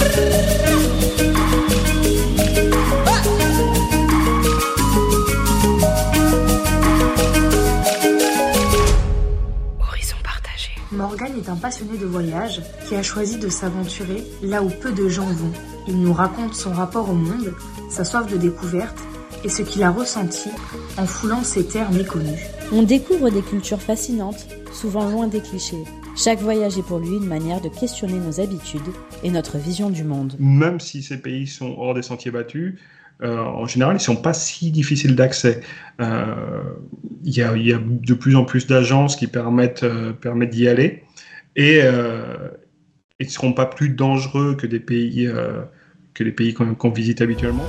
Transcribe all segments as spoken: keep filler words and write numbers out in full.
Morgan est un passionné de voyage qui a choisi de s'aventurer là où peu de gens vont. Il nous raconte son rapport au monde, sa soif de découverte et ce qu'il a ressenti en foulant ces terres méconnues. On découvre des cultures fascinantes, souvent loin des clichés. Chaque voyage est pour lui une manière de questionner nos habitudes et notre vision du monde. Même si ces pays sont hors des sentiers battus, Euh, en général, ils ne sont pas si difficiles d'accès. Il euh, y, y a de plus en plus d'agences qui permettent, euh, permettent d'y aller et euh, ils ne seront pas plus dangereux que des pays, euh, que les pays qu'on, qu'on visite habituellement.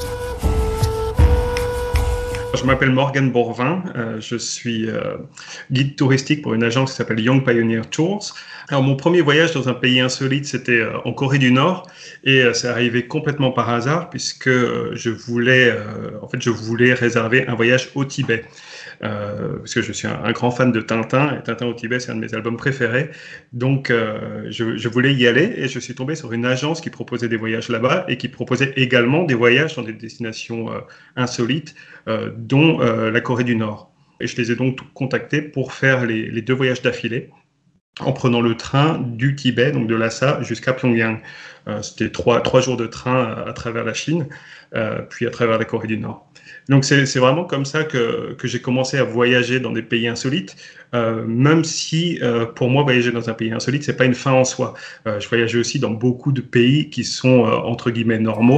Je m'appelle Morgan Bourvin, euh, je suis euh, guide touristique pour une agence qui s'appelle Young Pioneer Tours. Alors mon premier voyage dans un pays insolite, c'était euh, en Corée du Nord et euh, c'est arrivé complètement par hasard puisque euh, je voulais, euh, en fait, je voulais réserver un voyage au Tibet. Euh, parce que je suis un, un grand fan de Tintin, et Tintin au Tibet, c'est un de mes albums préférés. Donc, euh, je, je voulais y aller, et je suis tombé sur une agence qui proposait des voyages là-bas, et qui proposait également des voyages dans des destinations euh, insolites, euh, dont euh, la Corée du Nord. Et je les ai donc contactés pour faire les, les deux voyages d'affilée, en prenant le train du Tibet, donc de Lhasa, jusqu'à Pyongyang. Euh, c'était trois, trois jours de train à, à travers la Chine, euh, puis à travers la Corée du Nord. Donc c'est, c'est vraiment comme ça que, que j'ai commencé à voyager dans des pays insolites, euh, même si euh, pour moi voyager dans un pays insolite, c'est pas une fin en soi. Euh, je voyageais aussi dans beaucoup de pays qui sont euh, entre guillemets normaux.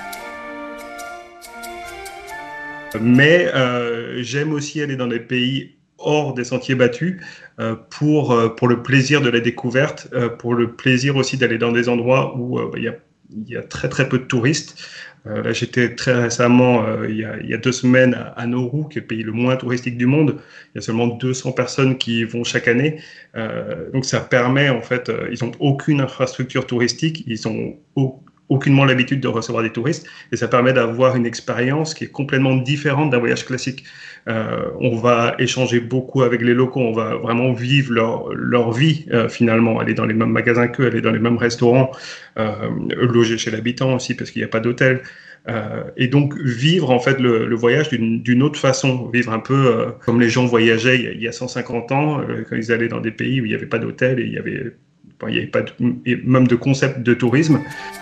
Mais euh, j'aime aussi aller dans des pays hors des sentiers battus euh, pour, euh, pour le plaisir de la découverte, euh, pour le plaisir aussi d'aller dans des endroits où il euh, y, y a très très peu de touristes. Euh, là, j'étais très récemment, euh, il, y a, il y a deux semaines, à, à Nauru, qui est le pays le moins touristique du monde. Il y a seulement deux cents personnes qui y vont chaque année. Euh, donc ça permet, en fait, euh, ils n'ont aucune infrastructure touristique, ils ont au, aucunement l'habitude de recevoir des touristes, et ça permet d'avoir une expérience qui est complètement différente d'un voyage classique. Euh, on va échanger beaucoup avec les locaux, on va vraiment vivre leur, leur vie euh, finalement, aller dans les mêmes magasins qu'eux, aller dans les mêmes restaurants, euh, loger chez l'habitant aussi parce qu'il n'y a pas d'hôtel. Euh, et donc vivre en fait le, le voyage d'une, d'une autre façon, vivre un peu euh, comme les gens voyageaient il y a, il y a cent cinquante ans, euh, quand ils allaient dans des pays où il n'y avait pas d'hôtel et il n'y avait, bon, il y avait pas de, même de concept de tourisme.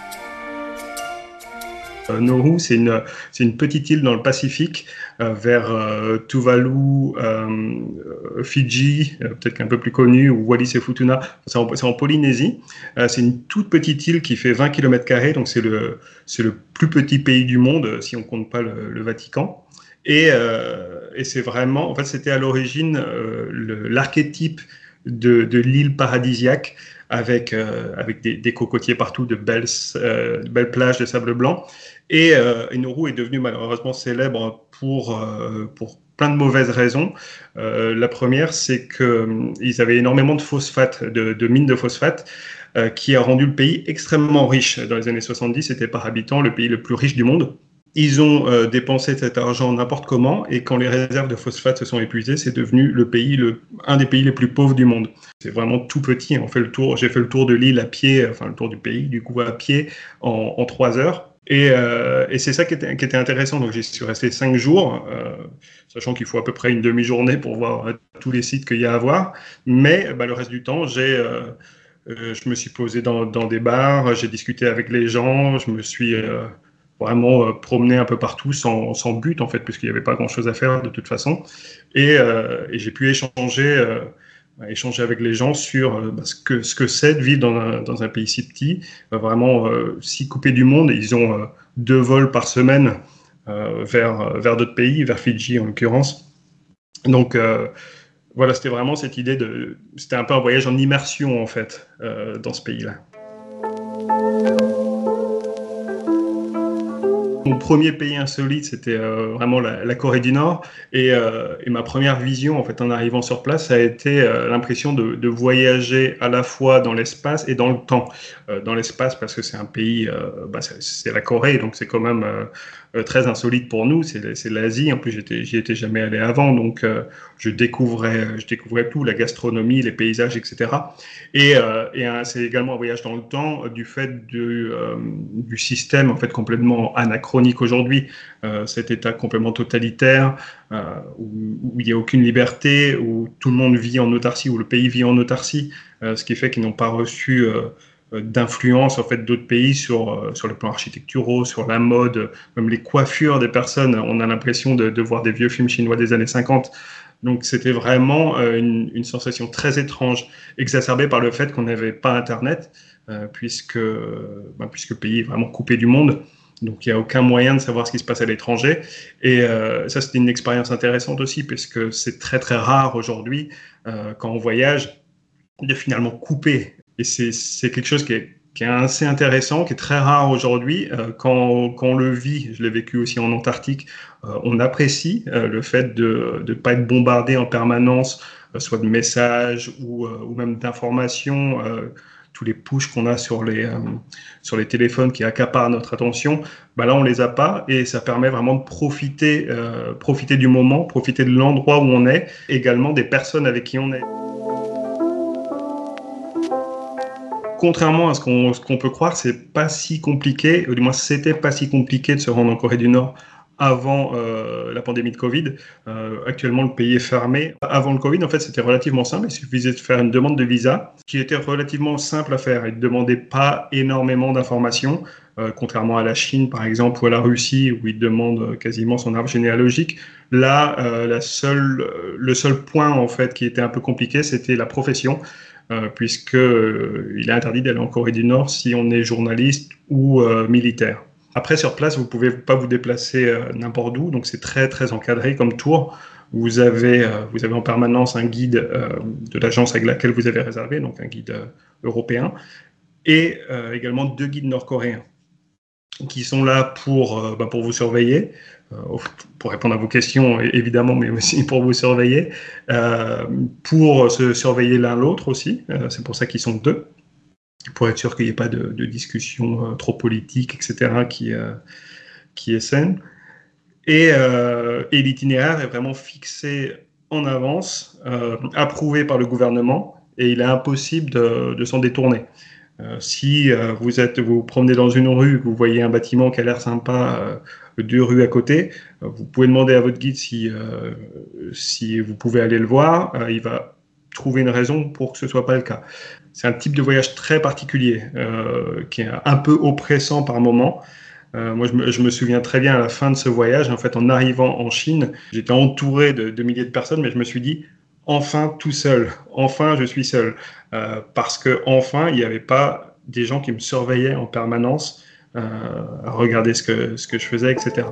Euh, Nauru, c'est une, c'est une petite île dans le Pacifique, euh, vers euh, Tuvalu, euh, Fidji, euh, peut-être qu'un peu plus connu, ou Wallis et Futuna. C'est en, c'est en Polynésie. Euh, c'est une toute petite île qui fait vingt kilomètres carrés, donc c'est le, c'est le plus petit pays du monde, si on compte pas le, le Vatican. Et, euh, et c'est vraiment, en fait, c'était à l'origine euh, le, l'archétype de, de l'île paradisiaque, avec, euh, avec des, des cocotiers partout, de belles, euh, de belles plages de sable blanc. Et, euh, et Nauru est devenu malheureusement célèbre pour, euh, pour plein de mauvaises raisons. Euh, la première, c'est qu'ils avaient énormément de phosphate, de, de mines de phosphate, euh, qui a rendu le pays extrêmement riche. Dans les années soixante-dix, c'était par habitant le pays le plus riche du monde. Ils ont euh, dépensé cet argent n'importe comment, et quand les réserves de phosphate se sont épuisées, c'est devenu le pays, le, un des pays les plus pauvres du monde. C'est vraiment tout petit. On fait le tour, j'ai fait le tour de l'île à pied, enfin le tour du pays, du coup à pied, en, en trois heures. Et, euh, et c'est ça qui était, qui était intéressant. Donc j'y suis resté cinq jours, euh, sachant qu'il faut à peu près une demi-journée pour voir euh, tous les sites qu'il y a à voir. Mais bah, le reste du temps, j'ai, euh, euh, je me suis posé dans, dans des bars, j'ai discuté avec les gens, je me suis euh, vraiment euh, promené un peu partout sans, sans but en fait, puisqu'il n'y avait pas grand-chose à faire de toute façon. Et, euh, et j'ai pu échanger, euh, échanger avec les gens sur euh, bah, ce que ce que c'est de vivre dans un, dans un pays si petit, euh, vraiment euh, si coupé du monde. Ils ont euh, deux vols par semaine euh, vers vers d'autres pays, vers Fidji en l'occurrence. Donc euh, voilà, c'était vraiment cette idée de, c'était un peu un voyage en immersion en fait euh, dans ce pays-là. Mon premier pays insolite, c'était euh, vraiment la, la Corée du Nord. Et, euh, et ma première vision, en fait, en arrivant sur place, ça a été euh, l'impression de, de voyager à la fois dans l'espace et dans le temps. Euh, dans l'espace, parce que c'est un pays, euh, bah, c'est, c'est la Corée, donc c'est quand même euh, euh, très insolite pour nous, c'est, c'est l'Asie. En plus, j'étais, j'y étais jamais allé avant, donc euh, je découvrais, je découvrais tout, la gastronomie, les paysages, et cetera. Et, euh, et un, c'est également un voyage dans le temps euh, du fait de, euh, du système en fait complètement anachronique aujourd'hui, euh, cet État complètement totalitaire euh, où, où il n'y a aucune liberté, où tout le monde vit en autarcie, où le pays vit en autarcie, euh, ce qui fait qu'ils n'ont pas reçu euh, d'influence en fait d'autres pays sur sur le plan architecturaux, sur la mode, même les coiffures des personnes. On a l'impression de, de voir des vieux films chinois des années cinquante. Donc c'était vraiment euh, une, une sensation très étrange, exacerbée par le fait qu'on n'avait pas Internet, euh, puisque ben, puisque le pays est vraiment coupé du monde. Donc il n'y a aucun moyen de savoir ce qui se passe à l'étranger. Et euh, ça, c'était une expérience intéressante aussi, puisque c'est très très rare aujourd'hui, euh, quand on voyage, de finalement couper. Et c'est, c'est quelque chose qui est, qui est assez intéressant, qui est très rare aujourd'hui. Euh, quand, quand on le vit, je l'ai vécu aussi en Antarctique, euh, on apprécie euh, le fait de ne pas être bombardé en permanence, euh, soit de messages ou, euh, ou même d'informations, euh, tous les pushs qu'on a sur les, euh, sur les téléphones qui accaparent notre attention. Bah là, on les a pas et ça permet vraiment de profiter, euh, profiter du moment, profiter de l'endroit où on est, également des personnes avec qui on est. Contrairement à ce qu'on, ce qu'on peut croire, c'est pas si compliqué, ou du moins c'était pas si compliqué de se rendre en Corée du Nord avant euh, la pandémie de Covid. Euh, actuellement, le pays est fermé. Avant le Covid, en fait, c'était relativement simple. Il suffisait de faire une demande de visa qui était relativement simple à faire. Il ne demandait pas énormément d'informations, euh, contrairement à la Chine, par exemple, ou à la Russie, où il demande quasiment son arbre généalogique. Là, euh, la seule, le seul point, en fait, qui était un peu compliqué, c'était la profession. Euh, puisqu'il euh, est interdit d'aller en Corée du Nord si on est journaliste ou euh, militaire. Après, sur place, vous ne pouvez pas vous déplacer euh, n'importe où, donc c'est très très encadré comme tour. Vous avez, euh, vous avez en permanence un guide euh, de l'agence avec laquelle vous avez réservé, donc un guide euh, européen, et euh, également deux guides nord-coréens qui sont là pour, euh, bah, pour vous surveiller, euh, pour répondre à vos questions évidemment, mais aussi pour vous surveiller, euh, pour se surveiller l'un l'autre aussi, euh, c'est pour ça qu'ils sont deux, pour être sûr qu'il n'y ait pas de, de discussion euh, trop politique, et cetera, qui, euh, qui est saine. Et, euh, et l'itinéraire est vraiment fixé en avance, euh, approuvé par le gouvernement, et il est impossible de, de s'en détourner. Euh, si euh, vous êtes, vous, vous promenez dans une rue, vous voyez un bâtiment qui a l'air sympa, euh, deux rues à côté, euh, vous pouvez demander à votre guide si, euh, si vous pouvez aller le voir. Euh, il va trouver une raison pour que ce soit pas le cas. C'est un type de voyage très particulier, euh, qui est un peu oppressant par moment. Euh, moi, je me, je me souviens très bien à la fin de ce voyage, en fait, en arrivant en Chine, j'étais entouré de, de milliers de personnes, mais je me suis dit, enfin tout seul, enfin je suis seul, euh, parce que enfin il n'y avait pas des gens qui me surveillaient en permanence, euh, à regarder ce que ce que je faisais, et cetera.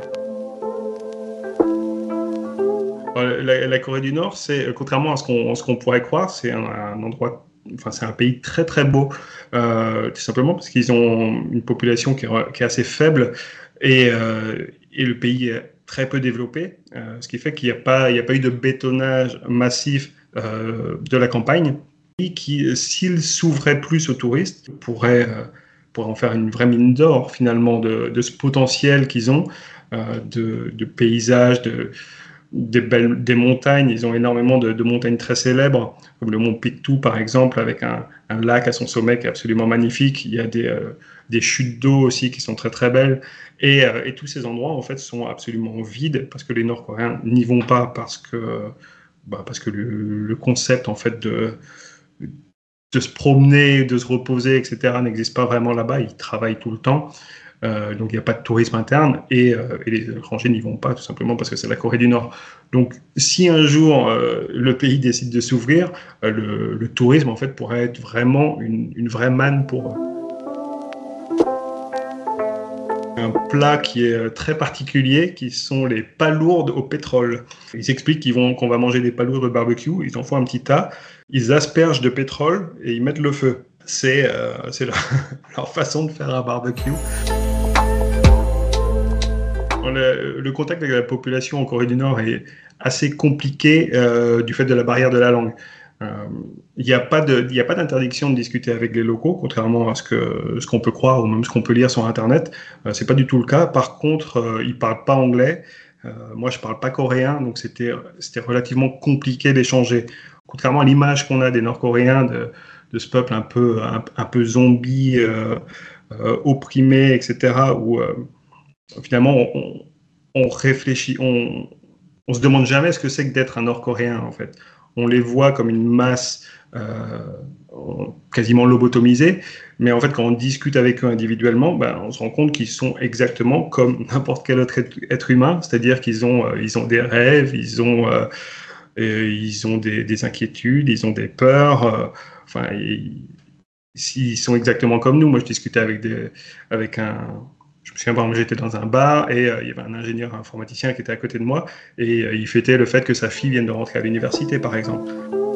La, la Corée du Nord, c'est, contrairement à ce qu'on, ce qu'on pourrait croire, c'est un, un endroit, enfin c'est un pays très très beau, euh, tout simplement parce qu'ils ont une population qui est, qui est assez faible et, euh, et le pays est très peu développé, euh, ce qui fait qu'il n'y a pas, il n'y a pas eu de bétonnage massif euh, de la campagne, et qui, s'il s'ouvrait plus aux touristes, pourrait, euh, pourrait en faire une vraie mine d'or finalement de, de ce potentiel qu'ils ont, euh, de, de paysages, de, des, belles, des montagnes. Ils ont énormément de, de montagnes très célèbres, comme le mont Pictou par exemple, avec un, un lac à son sommet qui est absolument magnifique. Il y a des, euh, des chutes d'eau aussi qui sont très très belles. Et, euh, et tous ces endroits en fait sont absolument vides parce que les Nord-Coréens n'y vont pas, parce que, bah, parce que le, le concept en fait de, de se promener, de se reposer, et cetera n'existe pas vraiment là-bas. Ils travaillent tout le temps. Euh, donc il n'y a pas de tourisme interne et, euh, et les étrangers n'y vont pas tout simplement parce que c'est la Corée du Nord. Donc si un jour euh, le pays décide de s'ouvrir, euh, le, le tourisme en fait pourrait être vraiment une, une vraie manne pour eux. Un plat qui est très particulier, qui sont les palourdes au pétrole. Ils expliquent qu'ils vont, qu'on va manger des palourdes de barbecue, ils en font un petit tas, ils aspergent de pétrole et ils mettent le feu. C'est, euh, c'est leur, leur façon de faire un barbecue. Le, le contact avec la population en Corée du Nord est assez compliqué euh, du fait de la barrière de la langue. Euh, Il n'y a pas de, il n'y a pas d'interdiction de discuter avec les locaux, contrairement à ce que ce qu'on peut croire ou même ce qu'on peut lire sur Internet. Euh, c'est pas du tout le cas. Par contre, euh, ils parlent pas anglais. Euh, moi, je parle pas coréen, donc c'était c'était relativement compliqué d'échanger. Contrairement à l'image qu'on a des Nord-Coréens de, de ce peuple un peu un, un peu zombie, euh, euh, opprimé, et cetera. Où euh, finalement on, on réfléchit, on on se demande jamais ce que c'est que d'être un Nord-Coréen en fait. On les voit comme une masse euh, quasiment lobotomisée, mais en fait quand on discute avec eux individuellement, ben, on se rend compte qu'ils sont exactement comme n'importe quel autre être humain, c'est-à-dire qu'ils ont, euh, ils ont des rêves, ils ont, euh, ils ont des, des inquiétudes, ils ont des peurs, euh, enfin, ils, ils sont exactement comme nous. Moi je discutais avec, des, avec un... Je me souviens, j'étais dans un bar et euh, il y avait un ingénieur informaticien qui était à côté de moi et euh, il fêtait le fait que sa fille vienne de rentrer à l'université, par exemple.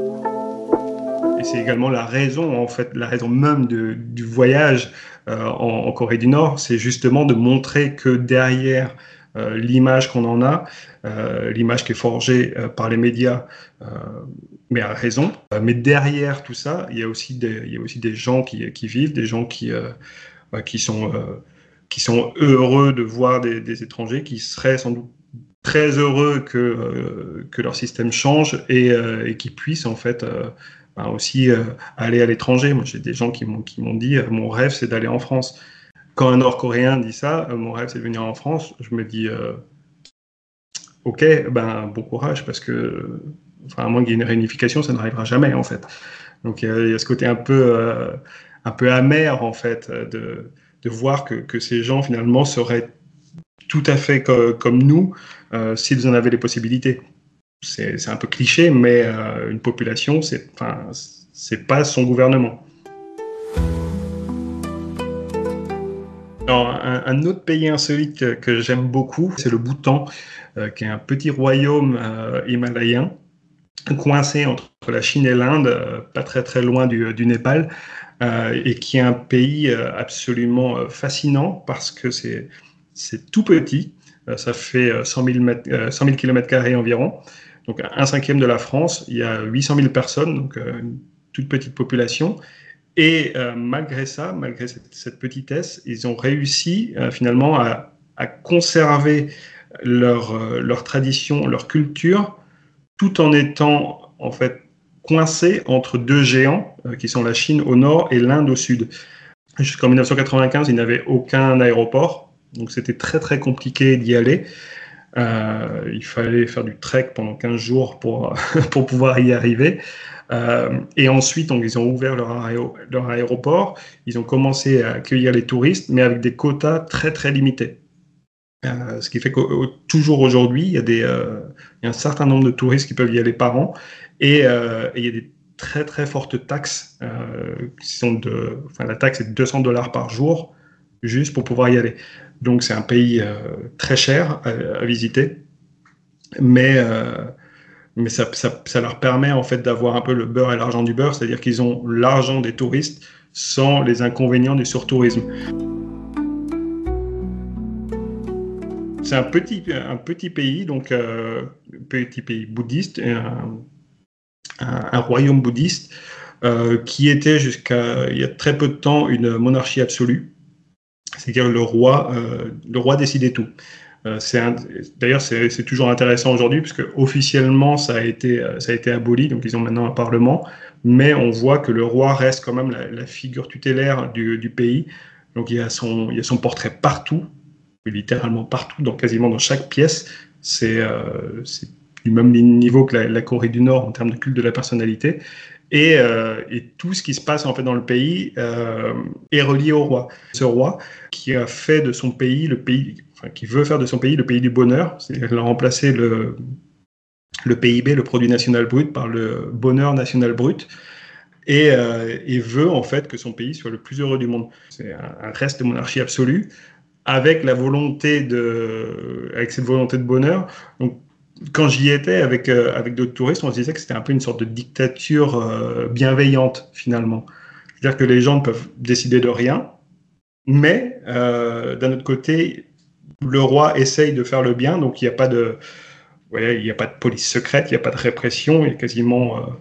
Et c'est également la raison, en fait, la raison même de, du voyage euh, en, en Corée du Nord, c'est justement de montrer que derrière euh, l'image qu'on en a, euh, l'image qui est forgée euh, par les médias, euh, mais à raison, euh, mais derrière tout ça, il y a aussi des, il y a aussi des gens qui, qui vivent, des gens qui, euh, qui sont... Euh, qui sont heureux de voir des, des étrangers, qui seraient sans doute très heureux que, euh, que leur système change et, euh, et qui puissent en fait euh, ben aussi euh, aller à l'étranger. Moi, j'ai des gens qui m'ont, qui m'ont dit euh, mon rêve, c'est d'aller en France. Quand un Nord-Coréen dit ça, euh, mon rêve, c'est de venir en France, je me dis euh, ok, ben bon courage, parce que enfin, à moins qu'il y ait une réunification, ça n'arrivera jamais en fait. Donc il y, y a ce côté un peu, euh, un peu amer en fait de de voir que, que ces gens finalement seraient tout à fait co- comme nous euh, s'ils en avaient les possibilités. C'est, c'est un peu cliché, mais euh, une population, c'est, enfin, c'est pas son gouvernement. Alors, un, un autre pays insolite que, que j'aime beaucoup, c'est le Bhoutan, euh, qui est un petit royaume euh, himalayen, coincé entre la Chine et l'Inde, euh, pas très très loin du, du Népal. Euh, et qui est un pays euh, absolument euh, fascinant parce que c'est, c'est tout petit, euh, ça fait euh, cent mille kilomètres carrés environ, donc un cinquième de la France, il y a huit cent mille personnes, donc euh, une toute petite population, et euh, malgré ça, malgré cette, cette petitesse, ils ont réussi euh, finalement à, à conserver leur, euh, leur tradition, leur culture, tout en étant en fait coincé entre deux géants, euh, qui sont la Chine au nord et l'Inde au sud. Jusqu'en dix-neuf cent quatre-vingt-quinze, ils n'avaient aucun aéroport, donc c'était très très compliqué d'y aller. Euh, il fallait faire du trek pendant quinze jours pour, pour pouvoir y arriver. Euh, et ensuite, donc, ils ont ouvert leur, aéro, leur aéroport, ils ont commencé à accueillir les touristes, mais avec des quotas très très limités. Euh, ce qui fait que toujours aujourd'hui, il y a des, euh, il y a un certain nombre de touristes qui peuvent y aller par an, et, euh, et il y a des très très fortes taxes euh, qui sont de, enfin la taxe est de deux cents dollars par jour juste pour pouvoir y aller. Donc c'est un pays euh, très cher à, à visiter, mais euh, mais ça, ça, ça leur permet en fait d'avoir un peu le beurre et l'argent du beurre, c'est-à-dire qu'ils ont l'argent des touristes sans les inconvénients du surtourisme. C'est un petit, un petit pays, donc euh, petit pays bouddhiste, un, un, un royaume bouddhiste euh, qui était jusqu'à il y a très peu de temps une monarchie absolue, c'est-à-dire le roi, euh, le roi décidait tout. Euh, c'est un, d'ailleurs, c'est, c'est toujours intéressant aujourd'hui puisque officiellement ça a été, ça a été aboli, donc ils ont maintenant un parlement, mais on voit que le roi reste quand même la, la figure tutélaire du, du pays. Donc il y a son, il y a son portrait partout. Littéralement partout, donc quasiment dans chaque pièce. C'est, euh, c'est du même niveau que la, la Corée du Nord en termes de culte de la personnalité. Et, euh, et tout ce qui se passe en fait dans le pays euh, est relié au roi. Ce roi qui a fait de son pays le pays, enfin qui veut faire de son pays le pays du bonheur, c'est-à-dire qu'il a remplacé le, le P I B, le produit national brut, par le bonheur national brut. Et, euh, et veut en fait que son pays soit le plus heureux du monde. C'est un, un reste de monarchie absolue, avec la volonté de, avec cette volonté de bonheur. Donc, quand j'y étais avec euh, avec d'autres touristes, on se disait que c'était un peu une sorte de dictature euh, bienveillante finalement. C'est-à-dire que les gens ne peuvent décider de rien, mais euh, d'un autre côté, le roi essaye de faire le bien, donc il n'y a pas de, ouais, il n'y a pas de police secrète, il n'y a pas de répression, il y a quasiment, euh,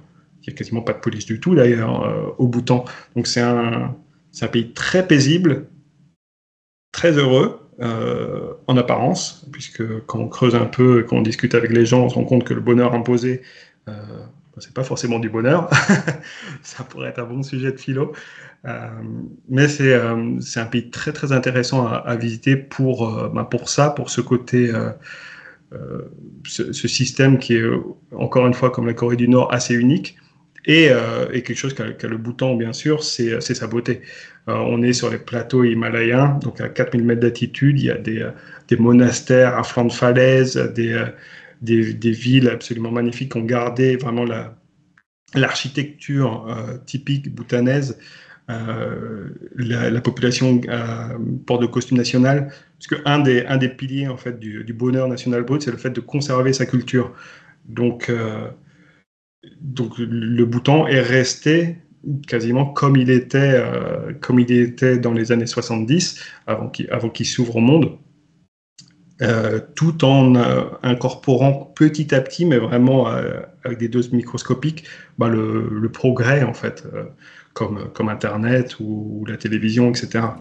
il n'y a quasiment pas de police du tout d'ailleurs euh, au Bhoutan. Donc c'est un, c'est un pays très paisible, très heureux euh, en apparence, puisque quand on creuse un peu, quand on discute avec les gens, on se rend compte que le bonheur imposé, euh, c'est pas forcément du bonheur. Ça pourrait être un bon sujet de philo. Euh, mais c'est, euh, c'est un pays très très intéressant à, à visiter pour, euh, bah pour ça, pour ce côté, euh, euh, ce, ce système qui est encore une fois comme la Corée du Nord assez unique. Et, euh, et quelque chose qu'a, qu'a le Bhoutan, bien sûr, c'est, c'est sa beauté. Euh, on est sur les plateaux himalayens, donc à quatre mille mètres d'altitude, il y a des, euh, des monastères à flanc de falaise, des, euh, des, des villes absolument magnifiques qui ont gardé vraiment la, l'architecture euh, typique bhoutanaise. Euh, la, la population euh, porte de costume national, parce que un des, un des piliers en fait, du, du bonheur national brut, c'est le fait de conserver sa culture. Donc, euh, donc le Bhoutan est resté quasiment comme il était, euh, comme il était dans les années soixante-dix, avant qu'il, avant qu'il s'ouvre au monde, euh, tout en euh, incorporant petit à petit, mais vraiment euh, avec des doses microscopiques, bah, le, le progrès en fait, euh, comme, comme Internet ou, ou la télévision, et cetera.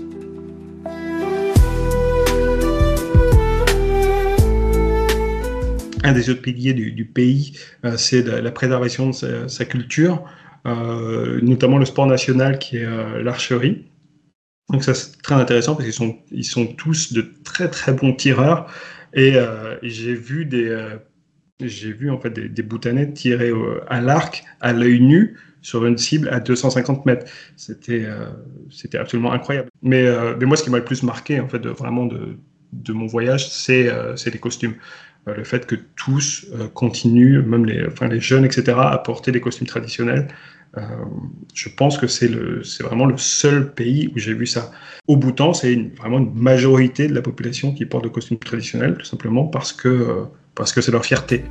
Un des autres piliers du, du pays, euh, c'est la, la préservation de sa, sa culture, euh, notamment le sport national qui est euh, l'archerie. Donc ça c'est très intéressant parce qu'ils sont, ils sont tous de très très bons tireurs et, euh, et j'ai vu des, euh, j'ai vu en fait des, des Bhoutanais tirer euh, à l'arc à l'œil nu sur une cible à deux cent cinquante mètres. C'était, euh, c'était absolument incroyable. Mais, euh, mais moi ce qui m'a le plus marqué en fait de, vraiment de, de mon voyage, c'est, euh, c'est les costumes. Euh, le fait que tous euh, continuent, même les, enfin, les jeunes, et cetera, à porter des costumes traditionnels. Euh, je pense que c'est, le, c'est vraiment le seul pays où j'ai vu ça. Au Bhoutan, c'est une, vraiment une majorité de la population qui porte des costumes traditionnels, tout simplement parce que, euh, parce que c'est leur fierté.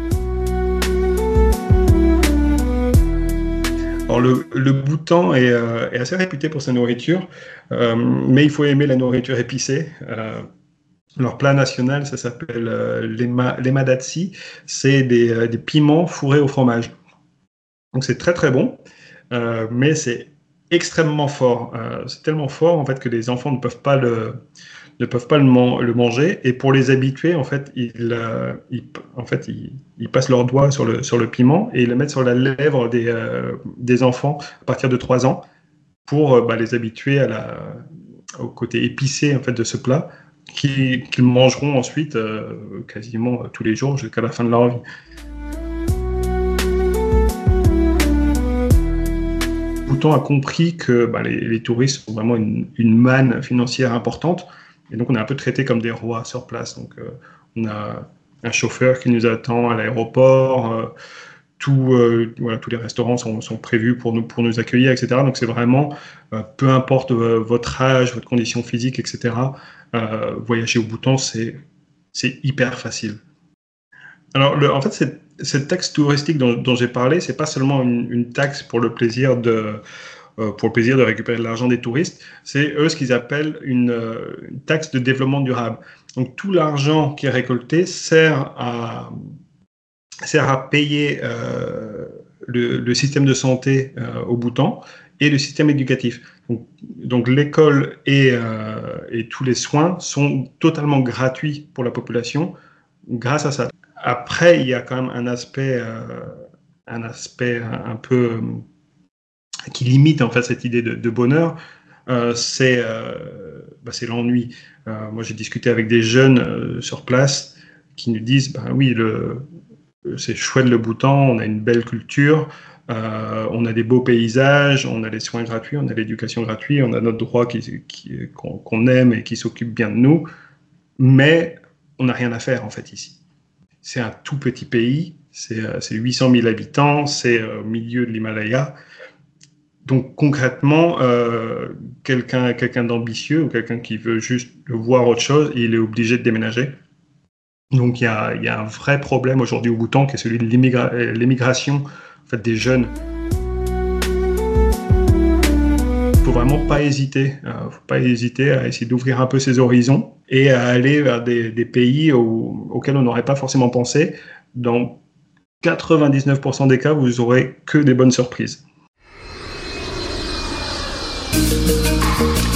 Alors le, le Bhoutan est, euh, est assez réputé pour sa nourriture, euh, mais il faut aimer la nourriture épicée. Euh, leur plat national, ça s'appelle euh, l'ema, l'emadatsi, c'est des, euh, des piments fourrés au fromage. Donc c'est très très bon, euh, mais c'est extrêmement fort. Euh, c'est tellement fort en fait que les enfants ne peuvent pas le, ne peuvent pas le, man- le manger. Et pour les habituer, en fait, ils, euh, ils, en fait, ils, ils passent leurs doigts sur le, sur le piment et ils le mettent sur la lèvre des, euh, des enfants à partir de trois ans pour euh, bah, les habituer à la, au côté épicé en fait, de ce plat qu'ils, qu'ils mangeront ensuite euh, quasiment tous les jours jusqu'à la fin de leur vie. Bhoutan a compris que bah, les, les touristes sont vraiment une, une manne financière importante, et donc on est un peu traité comme des rois sur place. Donc euh, on a un chauffeur qui nous attend à l'aéroport, euh, tout, euh, voilà, tous les restaurants sont, sont prévus pour nous, pour nous accueillir, et cetera. Donc c'est vraiment, euh, peu importe euh, votre âge, votre condition physique, et cetera, euh, voyager au Bhoutan, c'est, c'est hyper facile. Alors, le, en fait, cette, cette taxe touristique dont, dont j'ai parlé, c'est pas seulement une, une taxe pour le plaisir de, euh, pour le plaisir de récupérer de l'argent des touristes, c'est eux ce qu'ils appellent une, euh, une taxe de développement durable. Donc, tout l'argent qui est récolté sert à, sert à payer euh, le, le système de santé euh, au Bhoutan et le système éducatif. Donc, donc l'école et, euh, et tous les soins sont totalement gratuits pour la population grâce à ça. Après, il y a quand même un aspect, euh, un aspect un, un peu euh, qui limite en fait cette idée de, de bonheur, euh, c'est, euh, bah, c'est l'ennui. Euh, moi, j'ai discuté avec des jeunes euh, sur place qui nous disent, ben oui, le, c'est chouette le Bhoutan, on a une belle culture, euh, on a des beaux paysages, on a les soins gratuits, on a l'éducation gratuite, on a notre droit qui, qui, qu'on, qu'on aime et qui s'occupe bien de nous, mais on n'a rien à faire en fait ici. C'est un tout petit pays, c'est, c'est huit cent mille habitants, c'est au milieu de l'Himalaya. Donc concrètement, euh, quelqu'un, quelqu'un d'ambitieux ou quelqu'un qui veut juste voir autre chose, il est obligé de déménager. Donc il y a, il y a un vrai problème aujourd'hui au Bhoutan qui est celui de l'immigra- l'émigration en fait, des jeunes. Il ne faut vraiment pas hésiter, euh, faut pas hésiter à essayer d'ouvrir un peu ses horizons et à aller vers des, des pays au, auxquels on n'aurait pas forcément pensé. Dans quatre-vingt-dix-neuf pour cent des cas, vous aurez que des bonnes surprises.